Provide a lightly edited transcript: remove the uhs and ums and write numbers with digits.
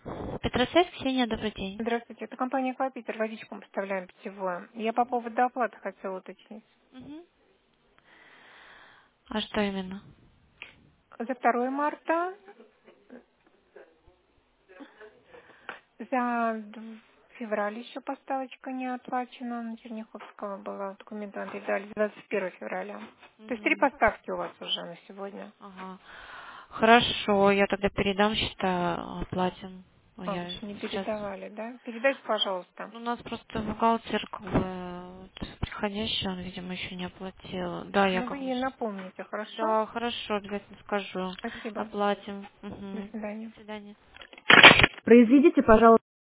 Петросвязь, Ксения, добрый день. Здравствуйте, это компания «Эквапитер», водичку мы поставляем питьевую. Я по поводу оплаты хотела уточнить. Мгм. А что именно? За 2 марта, за февраль еще поставочка не оплачена, на Черняховского была, документы вам передали 21 февраля. То есть 3 Мгм. поставки у вас уже на сегодня. Ага. Хорошо, я тогда передам, считаю, оплатим. А, вы Я еще не сейчас... передавали, да? Передайте, пожалуйста. У нас просто бухгалтер, как бы, вот, приходящий, он, видимо, еще не оплатил. Да, я Ну, вы как бы... ей напомните, хорошо? Да, хорошо, обязательно скажу. Спасибо. Оплатим. До Угу. свидания. До свидания. Произведите, пожалуйста.